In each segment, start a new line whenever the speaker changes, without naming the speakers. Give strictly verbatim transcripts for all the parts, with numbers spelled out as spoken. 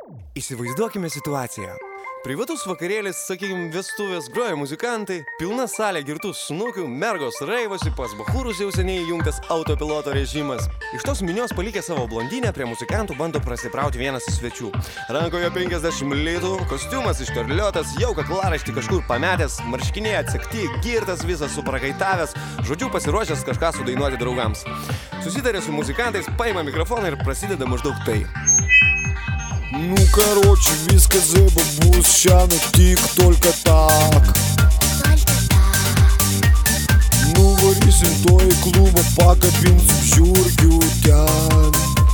Įsivaizduokime situaciją. Privatus vakarėlis, sakykime, vestuvės, groja muzikantai, pilna salė girtų snukių, mergos raivosi, pas bachūrus jau seniai įjungtas autopiloto režimas. Iš tos minios palikę savo blondinę prie muzikantų bando prasiprauti vienas iš svečių. Rankoje penkiasdešimt litų, kostiumas išterliotas, jau kaklaraištį kažkur pametęs, marškiniai atsekti, girtas visas suprakaitavęs, žodžiu pasiruošęs kažką sudainuoti draugams. Susitarė su muzikantais, paima mikrofoną ir prasideda maždaug tai.
Ну, короче, виска зеба бус, щанутик только так. Ну, варисим той клуба, покопим субжургютян.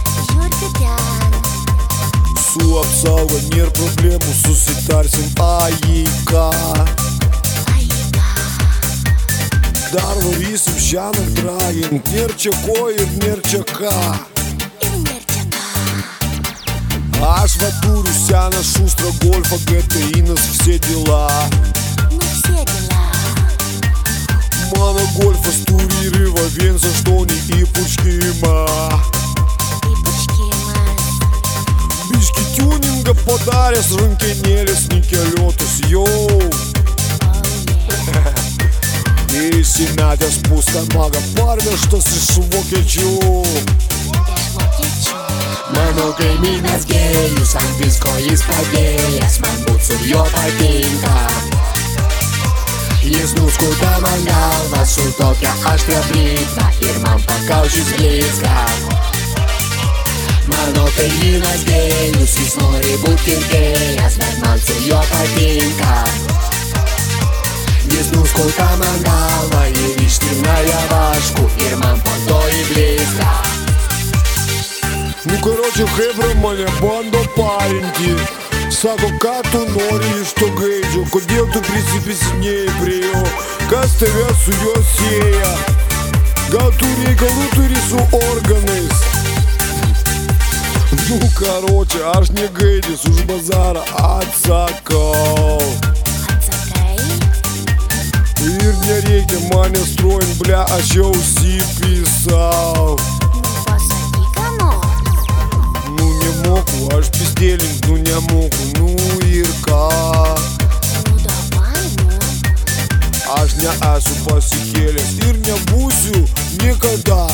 Су обсалга, нер проблему, суситарсим аика. Дар варисим щанок драген, нерчако и нерчака. Аж в атуру сяна шустра гольфа, ГТ и нас все дела.
Ну все дела.
Мана гольфа стури рыва венца, что не и пучки ма.
И пучки ма.
Бишки тюнинга подаря с рынки нелес никелетус, йоу. И синатя спуста мага парня, что сышу вокечу.
Mano kaimynas gėjus, ant visko jis padėjęs, man būt su jo patinka. Jis nuskuta man galvą su tokia aštria blyksna ir man pakaušis blizga. Mano kaimynas gėjus, jis nori būt kirkėjas, bet man su jo patinka. Jis nuskuta man galvą ir ištrina ją vašku ir man po to įblizga.
Ну, короче, хевра моя банда пареньки. Сако кату нори, что гейджу, кодел tu prisipisinėjai prie jo, kas tave su juo sieja. Gal tu reikalų turi su organais. Nu, короче, aš ne gaidis, už bazarą atsakau.
Atsakai?
Ir nereikia mane strojint, bля, aš jau užsipisau. Aš pizdelink, nu nemoku, nu ir ką.
Nu davai, nu.
Aš neesu pasikėlęs ir nebūsiu niekada.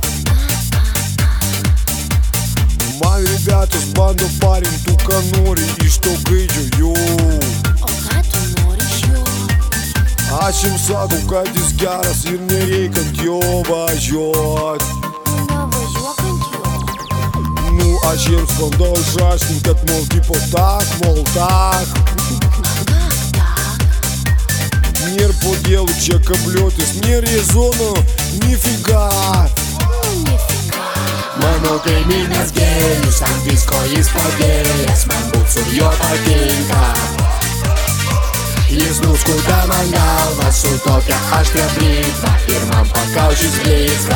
Man rebetos bando parint, tu ką nori iš to gaidžio, jo.
O ką tu nori iš jo?
Aš jums sakau, kad jis geras ir nereikia ant jo važiuot.
Nevažiuok ant jo.
Nu, aš jiems bandau žaškint, kad mol tipo tak, mol tak. Nėr po dėlų čia kabliotis, nėr rezono, nifiga.
Mano kaimynas gėjus, ant visko jis padėjęs, man būt su jo patinka. Jis nuskuta man galvą su tokia aštria blyksna ir man pakaušis blizga.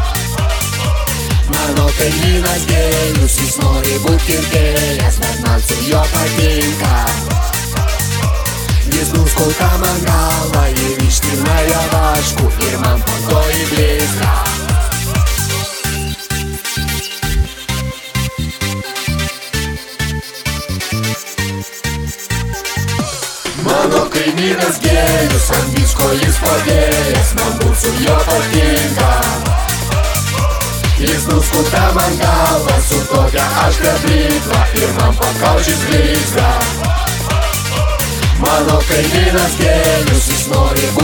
Mano kaimynas gėjus, jis nori būt kirkėjas, bet man su jo patinka. Jis nuskuta man galvą ir ištrina ją vašku ir man po to įblizga. Mano kaimynas gėjus, ant visko jis padėjęs, man būt su jo patinka. Jis nuskuta man galvą su tokia aštria blyksna ir man pakaušis blizga. Mano kaimynas gėjus, jis nori